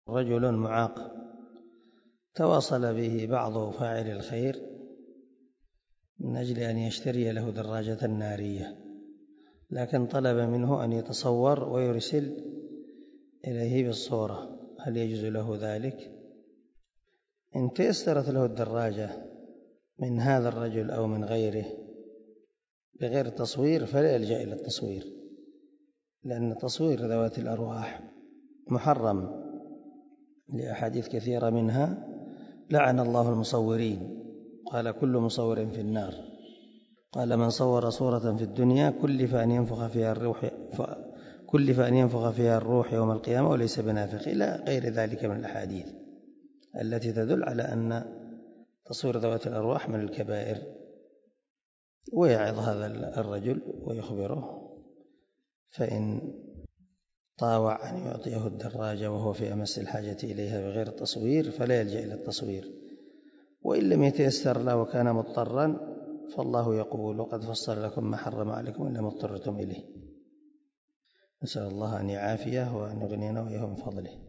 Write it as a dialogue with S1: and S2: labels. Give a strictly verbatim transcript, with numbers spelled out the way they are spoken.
S1: رجل معاق تواصل به بعض فاعل الخير من أجل أن يشتري له دراجة نارية، لكن طلب منه أن يتصور ويرسل إليه بالصورة. هل يجوز له ذلك؟ إن تيسرت له الدراجة من هذا الرجل أو من غيره بغير تصوير فلا يلجأ إلى التصوير، لأن تصوير ذوات الأرواح محرم لأحاديث كثيرة، منها لعن الله المصورين، قال كل مصور في النار، قال من صور صورة في الدنيا كلف أن ينفخ فيها الروح كلف أن ينفخ فيها الروح يوم القيامة وليس بنافخ، إلى غير ذلك من الأحاديث التي تدل على أن تصوير ذوات الأرواح من الكبائر. ويعظ هذا الرجل ويخبره، فإن طاوع أن يعطيه الدراجة وهو في أمس الحاجة إليها بغير التصوير فلا يلجأ إلى التصوير. وإن لم يتيسر له وكان مضطرا فالله يقول وقد فصل لكم ما حرم عليكم إلا ما اضطررتم إليه. نسأل الله أن يعافيه وأن يغنينا وإياه من فضله.